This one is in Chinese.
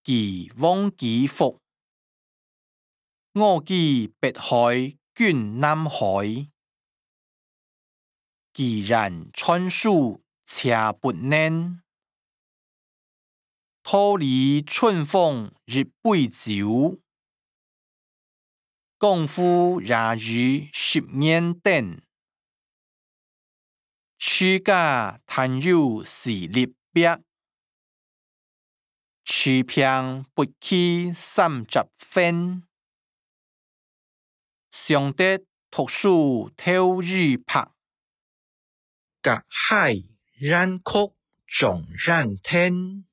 其往其福。我既北海卷南海，既然川蜀车不能。桃李春风日北洲，功夫ရာ於10年等。持家但有是立白，持平不起30分。常得读书透日拍， 隔海燃曲总燃天。